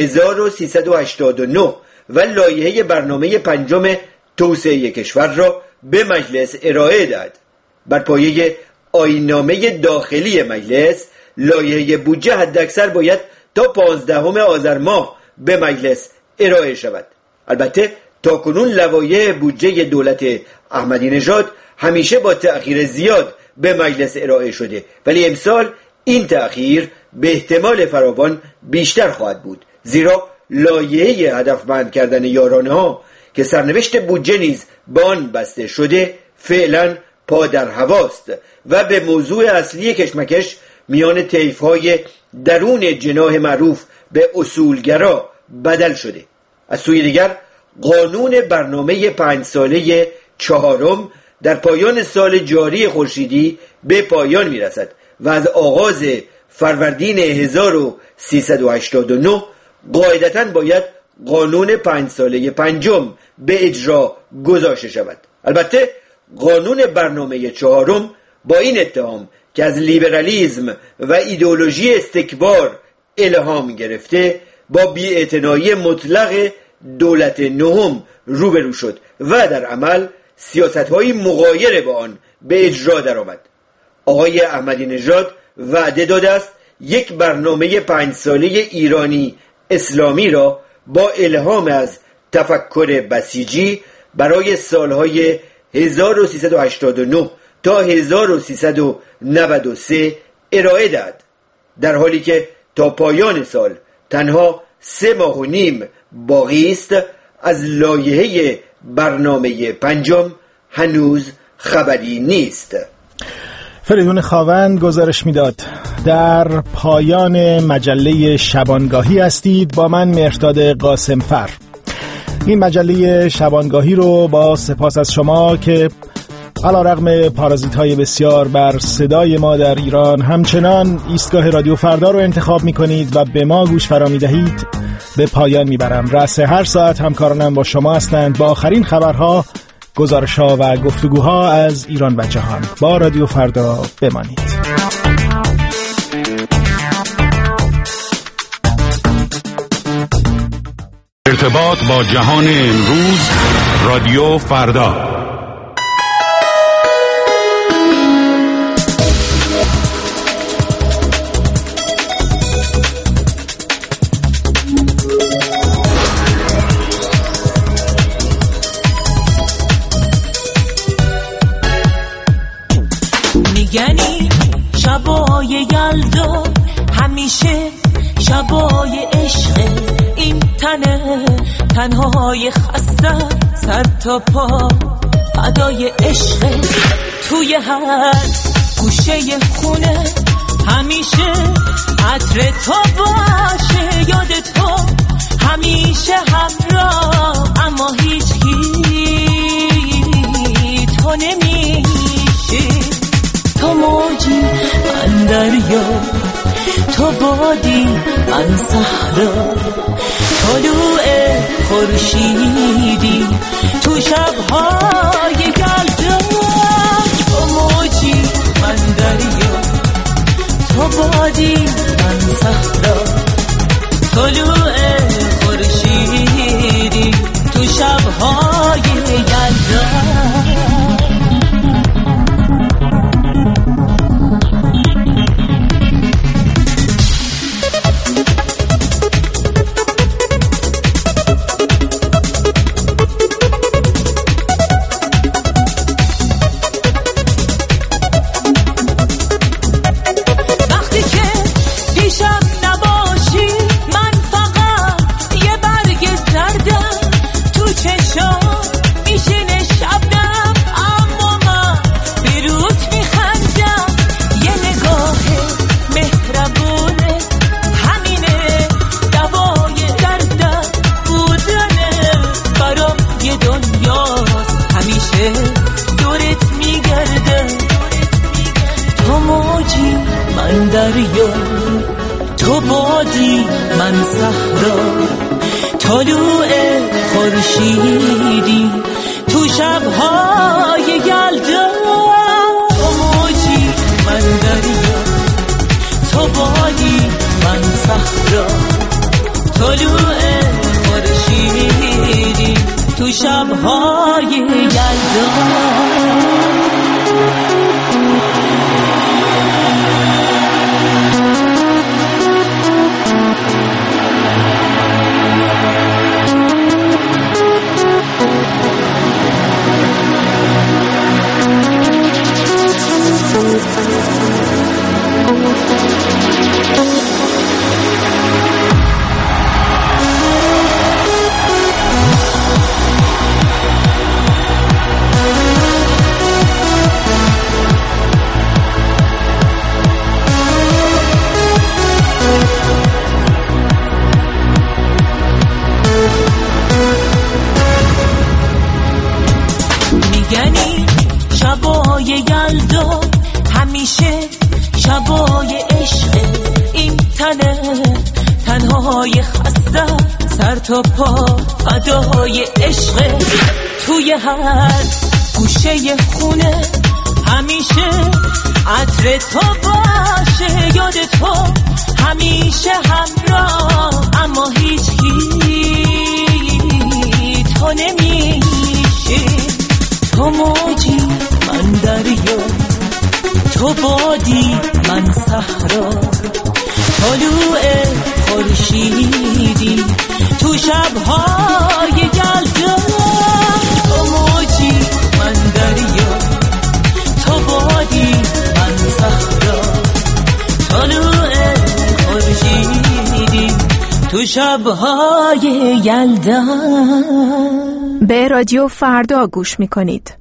1389 و لایحه برنامه پنجم توسعه کشور را به مجلس ارائه دهد. بر پایه آیین‌نامه داخلی مجلس، لایحه بودجه حداکثر باید تا 15 آذر ماه به مجلس ارائه شود. البته تاکنون لوایح بودجه دولت احمدی نژاد همیشه با تأخیر زیاد به مجلس ارائه شده، ولی امسال این تأخیر به احتمال فراوان بیشتر خواهد بود، زیرا لایحه هدفمند کردن یارانه‌ها که سرنوشت بودجه نیز به آن بسته شده فعلا پا در هواست و به موضوع اصلی کشمکش میان طیف‌های درون جناح معروف به اصولگرا بدل شده. از سوی دیگر قانون برنامه 5 ساله چهارم در پایان سال جاری خورشیدی به پایان میرسد و از آغاز فروردین 1389 قاعدتاً باید قانون 5 ساله پنجم به اجرا گذاشته شود. البته قانون برنامه چهارم با این اتهام که از لیبرالیسم و ایدئولوژی استکبار الهام گرفته با بی‌اعتنایی مطلق دولت نهم روبرو شد و در عمل سیاست‌های مغایر با آن به اجرا درآمد. آقای احمدی نژاد وعده داده است یک برنامه 5 ساله ایرانی اسلامی را با الهام از تفکر بسیجی برای سالهای 1389 تا 1393 ارائه داد، در حالی که تا پایان سال تنها 3 ماه و نیم باقی است. از لایحه برنامه 5 هنوز خبری نیست. فریدون خاوند گزارش میداد. در پایان مجله شبانگاهی هستید با من مهرداد قاسمفر. این مجله شبانگاهی رو با سپاس از شما که علیرغم پارازیت‌های بسیار بر صدای ما در ایران همچنان ایستگاه رادیو فردا رو انتخاب می‌کنید و به ما گوش فرا می‌دهید به پایان میبرم. رأس هر ساعت همکارانم با شما هستند با آخرین خبرها، گزارش‌ها و گفتگوها از ایران و جهان. با رادیو فردا بمانید. ارتباط با جهان امروز، رادیو فردا. میگنی شبای یلدا همیشه شبای عشق، این تنهای خسته سر تا پا فدای عشق. توی هر گوشه خونه همیشه عطر تو باشه، یاد تو همیشه همراه، اما هیچ تو نمیشه. تو موجی من دریا، تو بادی من صحرا، طلوع خورشیدی تو شب‌های یلدا. تو موجی من دریا، تو بادی من صحرا، طلوع خورشیدی تو شب‌های یلدا. تو بادی من صحرا، طلوع خورشیدی تو شب‌های یلدا. تو موجی من دریا، تو بادی من صحرا، طلوع خورشیدی تو شب‌های یلدا. میگنی شبای یلدا همیشه شبای عشق، این تنهای خسته سر تا پا فدای عشق. توی هر گوشه خونه همیشه عطر تو باشه، یاد تو همیشه همراه، اما هیچ تو نمیشه. تو موجی من دریا، تو بادی من صحرا، طلوع خورشیدی تو شب‌های یلدا. تو موجی من دریا، تو بادی من صحرا، طلوع خورشیدی تو شب‌های یلدا. به رادیو فردا گوش می‌کنید.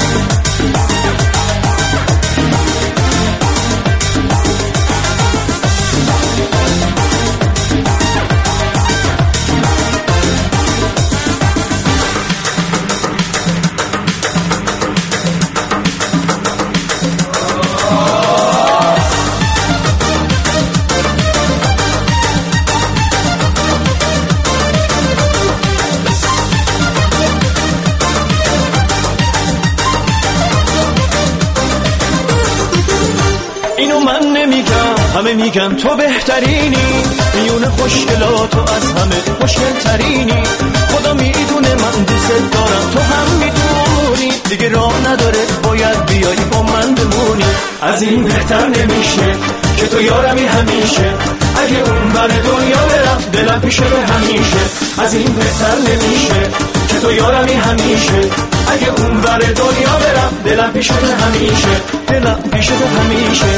همه میگن تو بهترینی، میون خوشگلاتو از همه خوشگلترینی. خدا میدونه من دوست دارم، تو هم میدونی. دیگه راه نداره باید بیایی با من بمونی. از این بهتر نمیشه که تو یارمی همیشه. اگه اون بر دنیا برم دلم پیشه به همیشه. از این بهتر نمیشه که تو یارمی همیشه. اگه اون بر دنیا برم دلم پیشه به همیشه. دلم پیشه به همیشه.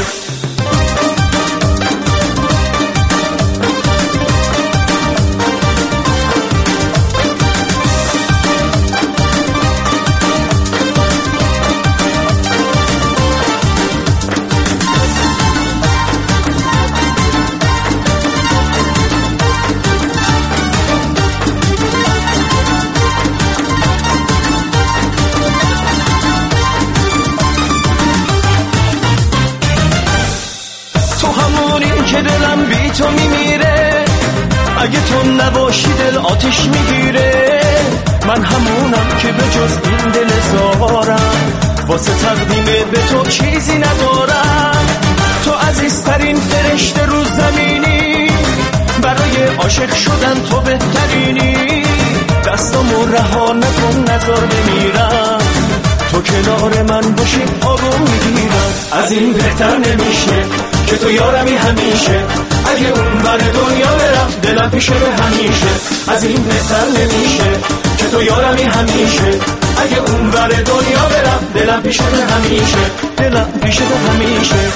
تو میمیره، اگه تو نباشی دل آتش میگیره. من همونم که به جز این دل زارم، واسه تقدیم به تو چیزی ندارم. تو عزیزترین فرشته رو زمینی، برای عاشق شدن تو بهترینی. دستامو رها نکن نذار بمیرم، تو کنار من باشی آروم میگیرم. از این بهتر نمیشه که تو یارمی همیشه. اگه اون بر دنیا برم دلم پیشه به همیشه. از این بهتر نمیشه که تو یارمی همیشه. اگه اون بر دنیا برم دلم پیشه به همیشه. دلم پیشه به همیشه.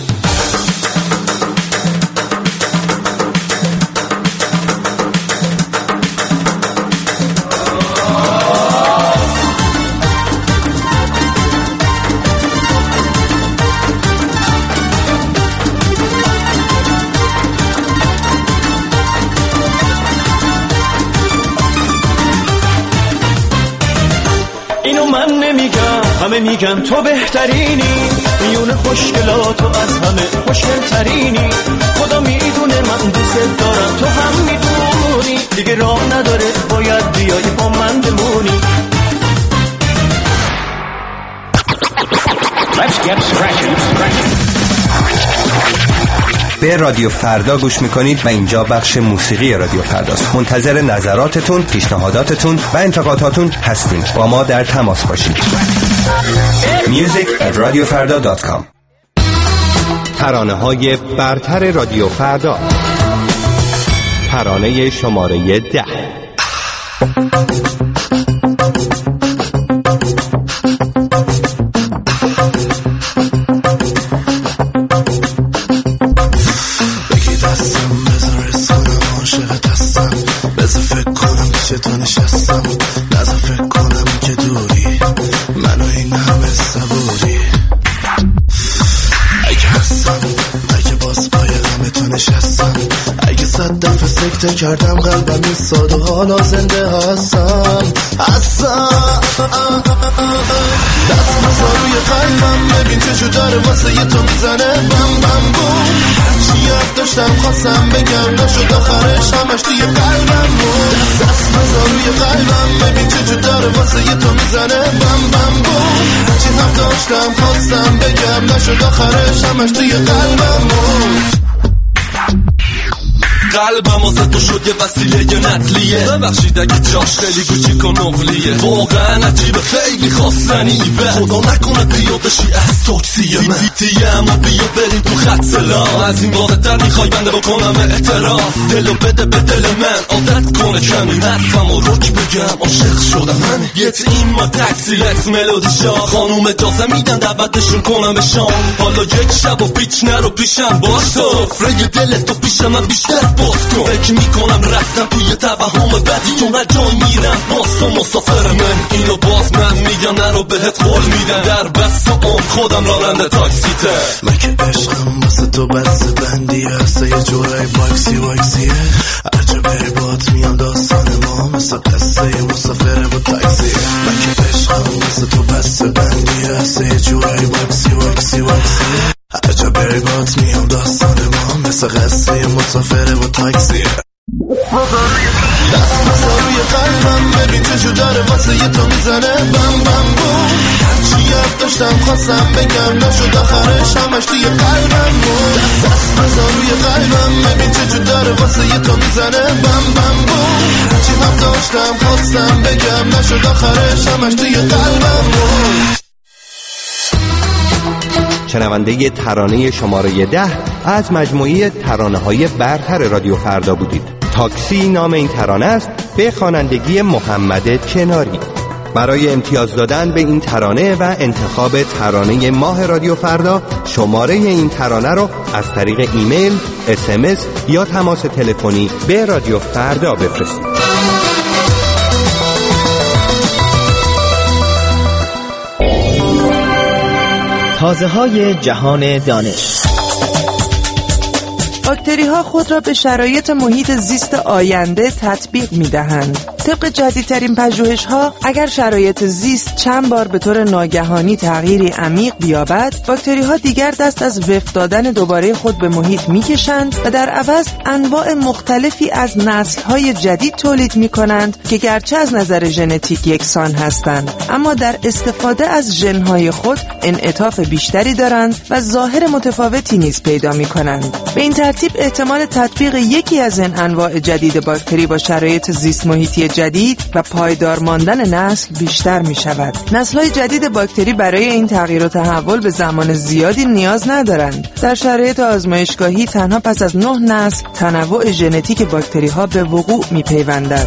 همه میگن تو بهترینی، میون خوشگلاتو از همه خوشگلترینی. خدا میدونه من دوست دارم، تو هم میدونی. دیگه راه نداره باید بیایی با من بمونی. به رادیو فردا گوش میکنید و اینجا بخش موسیقی رادیو فرداست. منتظر نظراتتون، پیشنهاداتتون و انتقاداتون هستیم. با ما در تماس باشید. music@radiofarda.com. ترانه‌های برتر رادیو فردا. ترانه شماره 10. تو نشستم نظر فکر کنم که دوری منو این همه صبوری. اگه هستم اگه باز پای غم تو نشستم، اگه 100 دفعه سکته کردم قلبم ایستاد و حالا زنده هستم. دست بزار روی قلبم ببین چشو داره واسه یه تو میزنه بم بم بوم. هرچی یاد داشتم خواستم بگم نشد آخرش همش توی قلبم بود. دست بزار روی قلبم ببین چشو داره واسه یه تو میزنه بم بم بوم. هرچی هم داشتم خواستم بگم نشد آخرش همش توی قلبم بود. قلبم واسه تو شد یه وسیله نقلیه. ببخشید اگه جاش خیلی کوچیک و نقلیه، واقعا عجیبه خیلی خواستنی به خدا نکنه پیاده شی از تاکسی من بیتیه، اما بیا بریم تو خط سلام. از این واضح تر میخوای بنده بکنم احترام، دلو بده به دل من عادت کنه کمی حرفم و رک بگم عاشق شدم من. Get in my taxi let's melody شا، خانوم اجازه میدن دعوتشون کنم به شام. حالا یک شب و پیچ نرو پیشم باش تو، فره دلت تو پیشم من بیشتر باز کن. فکر میکنم رفتم توی توهم بدی، تو هر جای میرم باز تو مسافر من. اینو باز من میگم نرو بهت قول میدم، در بس اون خودم راننده تاکسیته. من که عشقم واسه تو بس بندیه، واسه یه جورای باکسی واکسیه. عجبه بات میام داستان ما مثل قصه مسافر و تاکسیه. من که عشقم واسه تو بس بندیه، واسه یه جورای باکسی واکسیه. عجبه بات میام داستان ما مثل قصه مسافر و تاکسیه. دست بسا روی قلبم ببین چشو داره واسه یه تو میزنه بم بم بوم. هرچی یاد داشتم خواستم بگم نشد آخرش همش توی قلبم بود. دست بسا روی قلبم ببین چشو داره واسه یه تو میزنه بم بم بوم. هرچی هم داشتم خواستم بگم نشد آخرش همش توی قلبم بود. شنونده ترانه شماره 10 از مجموعه ترانه‌های برتر رادیو فردا بودید. تاکسی نام این ترانه است، به خوانندگی محمد کناری. برای امتیاز دادن به این ترانه و انتخاب ترانه ماه رادیو فردا، شماره این ترانه رو از طریق ایمیل، SMS یا تماس تلفنی به رادیو فردا بفرستید. تازه‌های جهان دانش. باکتری ها خود را به شرایط محیط زیست آینده تطبیق می دهند. طبق جدیدترین پژوهش ها، اگر شرایط زیست چند بار به طور ناگهانی تغییری عمیق بیابد، باکتری ها دیگر دست از وفق دادن دوباره خود به محیط می کشند و در عوض انواع مختلفی از نسل های جدید تولید می کنند که گرچه از نظر ژنتیک یکسان هستند، اما در استفاده از ژن های خود انعطاف بیشتری دارند و ظاهر متفاوتی نیز پیدا می کنند. به این ترتیب احتمال تطبیق یکی از این انواع جدید باکتری با شرایط زیست محیطی جدید و پایدار ماندن نسل بیشتر می شود. نسل‌های جدید باکتری برای این تغییر و تحول به زمان زیادی نیاز ندارند. در شرایط آزمایشگاهی تنها پس از 9 نسل تنوع ژنتیک باکتری‌ها به وقوع می پیوندد.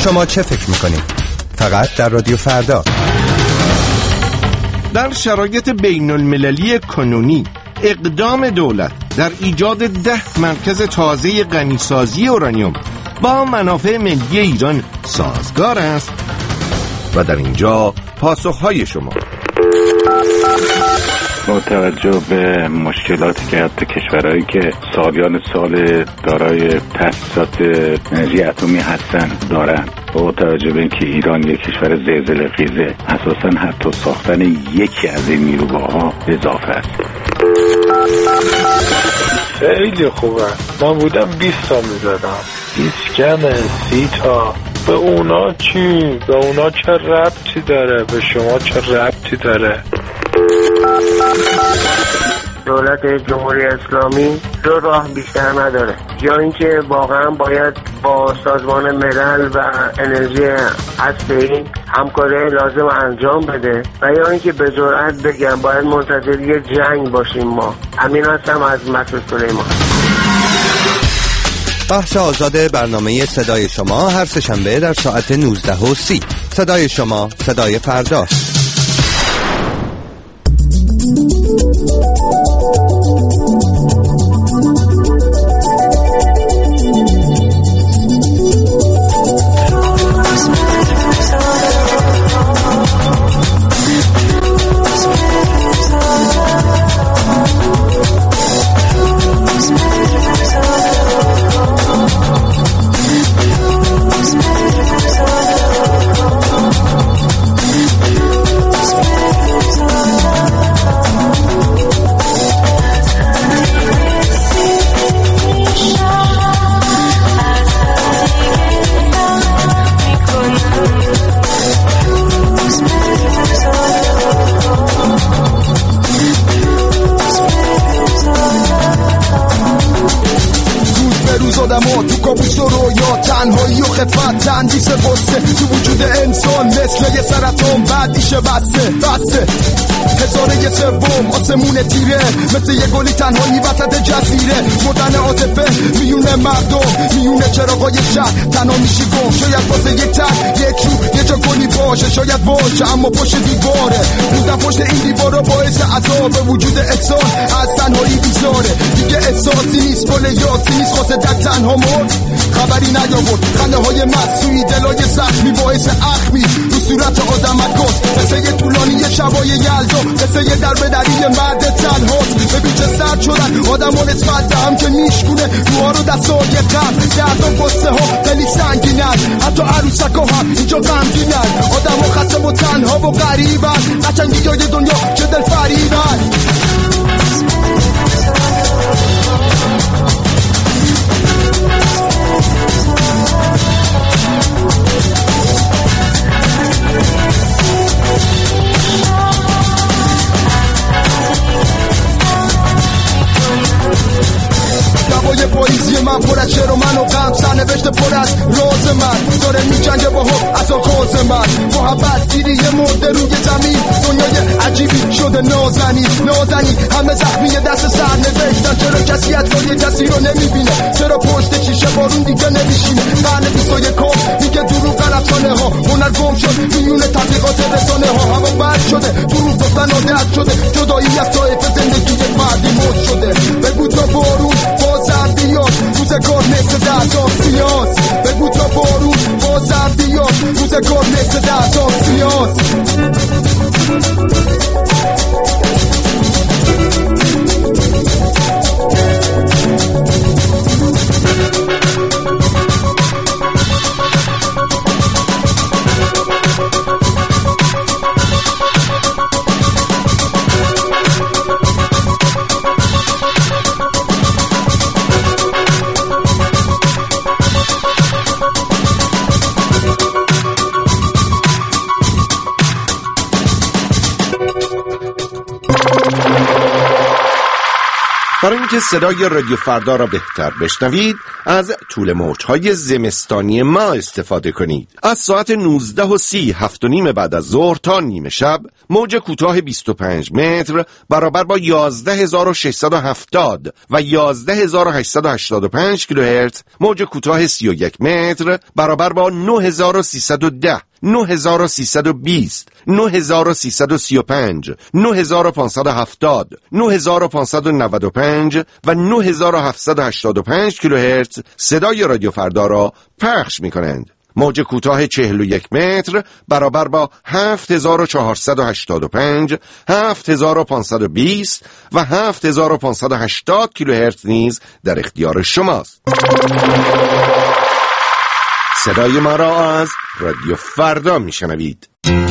شما چه فکر میکنید؟ فقط در رادیو فردا. در شرایط بین المللی کنونی اقدام دولت در ایجاد 10 مرکز تازه غنیسازی اورانیوم با منافع ملی ایران سازگار است؟ و در اینجا پاسخهای شما. با توجه به مشکلاتی که حتی کشورهایی که سالیان سال دارای تأسیسات انرژی اتمی هستن دارن، با توجه به اینکه ایران یک کشور زلزله خیزه، اساساً حتی ساختن یکی از این نیروگاه‌ها اضافه است. خیلی خوبه. من بودم 20 تا میزدم. 20 کمه 30 تا. به اونا چی؟ به اونا چه ربطی داره؟ به شما چه ربطی داره؟ دولت جمهوری اسلامی دو راه بیشتر نداره، یا اینکه واقعا باید با سازمان ملل و انرژی هسته‌ای همکاری لازم انجام بده، و یا اینکه به جرئت بگم باید منتظر یه جنگ باشیم. ما امین هستم از مسجد سلیمان. بخش آزاد برنامه صدای شما هر سه‌شنبه در ساعت 19:30. صدای شما، صدای فردا. تنهایی و خفت تندیس بسته تو وجود انسان مثل یه سرطان بعدیشه بسته هزاره سوم آسمون تیره مثل یه گلی تنهایی وسط جزیره مدن عاطفه میونه مردم میونه چراغای شهر تنها میشی گم شاید واسه یک تک یک رو یه جا گلی باشه شاید باشه اما پشت دیواره بودن پشت این دیوارا باعث عذاب وجود انسان از تنهایی بیزاره دیگه احساسی نیست پل یاسی نیست واسه دک تنها مرد خبری نیاورد خنده های مسوی دلای زخمی باعث اخمی تو صورت آدم کس مثل یه طولانی شبای یلدا مثل یه در بدری مرد تنهاست ببین چه سرد شدن آدم ها نسبت به هم که میشکونه روها رو دستای قبل درد و قصه ها خیلی سنگینن حتی عروسک ها هم اینجا غمگینن آدم ها خسته و تنها و غریبن قشنگی های دنیا چه دل فریبن پاییزی من پر از شعر و من و غم سرنوشت پر از راز من داره میجنگه با هم از آغاز من محبت دیدی یه مرده روی زمین دنیای عجیبی شده نازنی همه زخمی دست سرنوشتن چرا کسی اتای کسی رو نمیبینه چرا پشت شیشه بارون دیگه نمیشینه قرن 21 میگه دروغن افسانه ها هنر گم شد میونه تبلیغات رسانه ها هوا برد شده دروغ گفتن عادت شده جدایی از طایفه زندگی فردی مد شده بگو تا بارون بازم بیاد روزگار مثل دردا سیاس بگو تا بارون بازم بیاد روزگار مثل دردا سیاس اینکه صدای رادیو فردا را بهتر بشنوید از طول موج‌های زمستانی ما استفاده کنید. از ساعت 19:30 7:30 بعد از ظهر تا نیمه شب موج کوتاه 25 متر برابر با 11670 و 11885 کیلوهرتز، موج کوتاه 31 متر برابر با 9310 9320 9335 9570 9595 و 9785 کیلوهرتز صدای رادیو فردا را پخش می‌کنند. موج کوتاه 41 متر برابر با 7485 7520 و 7580 کیلوهرتز نیز در اختیار شماست. صدای ما را از رادیو فردا میشنوید.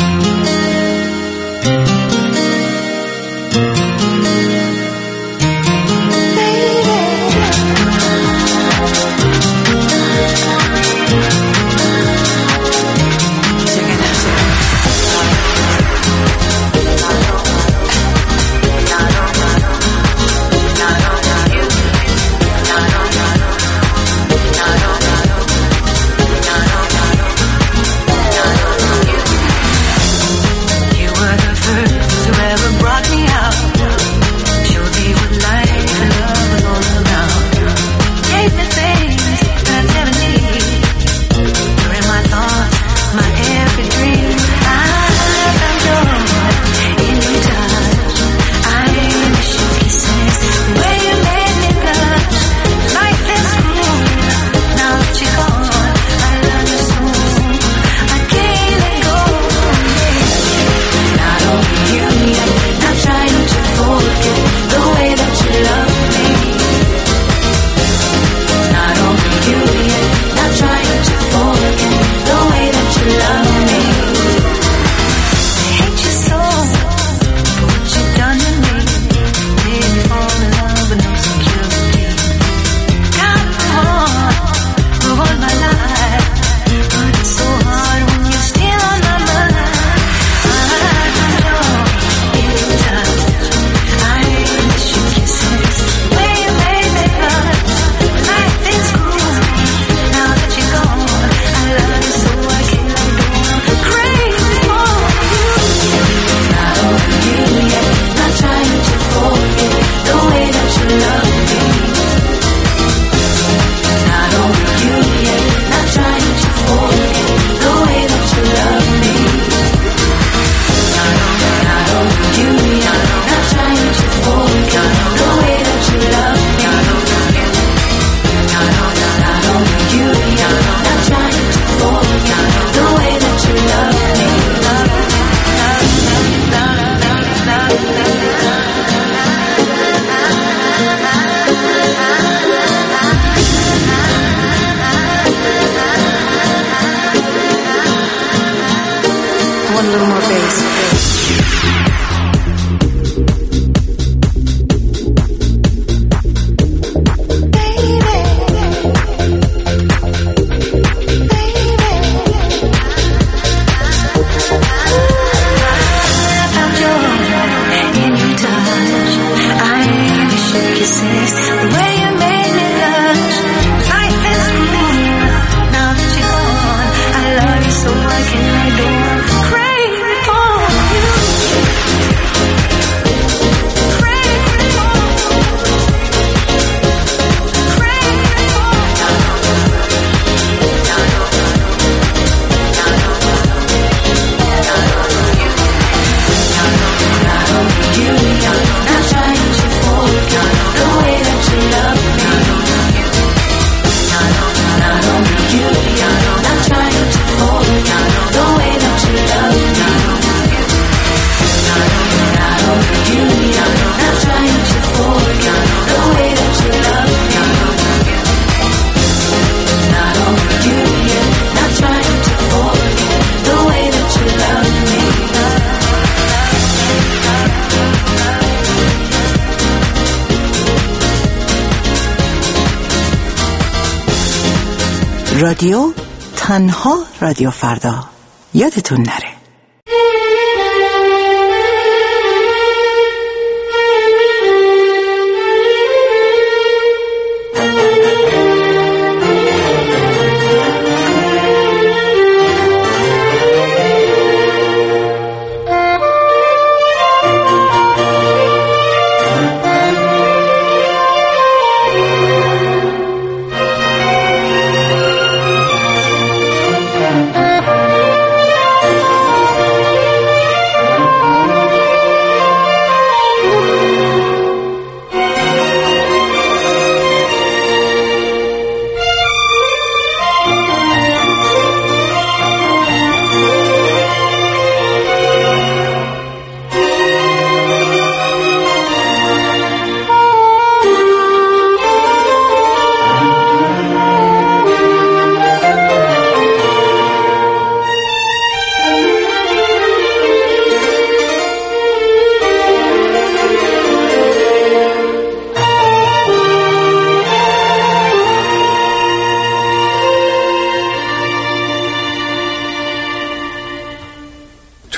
رادیو تنها رادیو فردا، یادتون نره.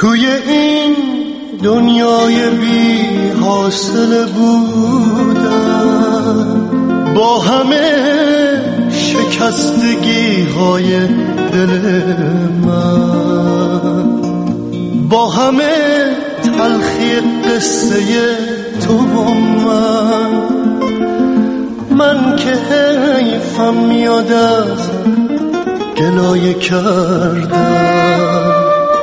توی این دنیای بی حاصل بودم، با همه شکستگی های دل من، با همه تلخی قصه تو و من که حیفم میاد از گلایه کردم.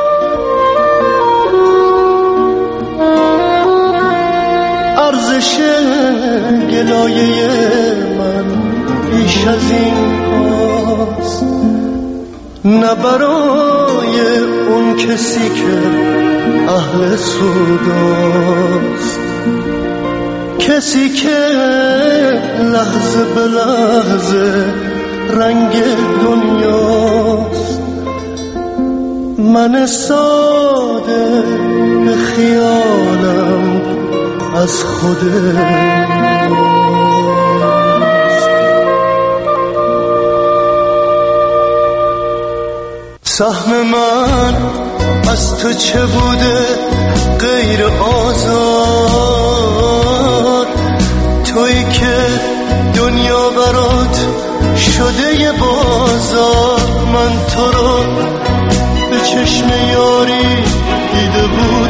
ارزش گلایه من بیش از این هاست، نه برای اون کسی که اهل سوداست، کسی که لحظه به لحظه رنگ دنیاست. من ساده به خیالم از خودم سهم من از تو چه بوده غیر آزار؟ تویی که دنیا برات شده یه بازار. من تو رو به چشم یاری دیده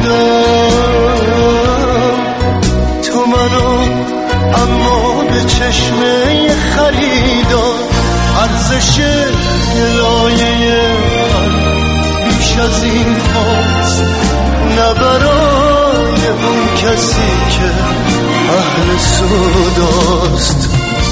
بودم، تو منو اما به چشم خریدار. ارزش گلایه من بیش از این هاست، نه برای اون کسی که اهل سوداست.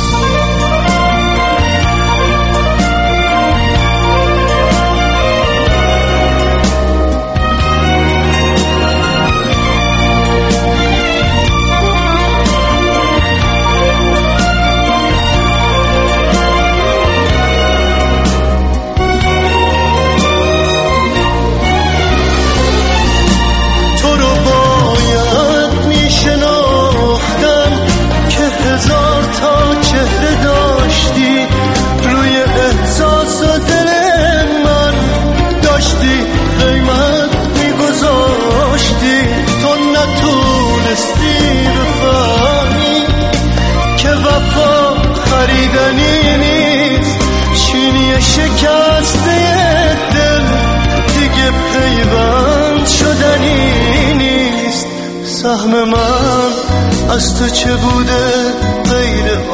خریدنی نیست، چینی شکسته دل دیگه پیوند شدنی نیست. سهم من از تو چه بوده غیر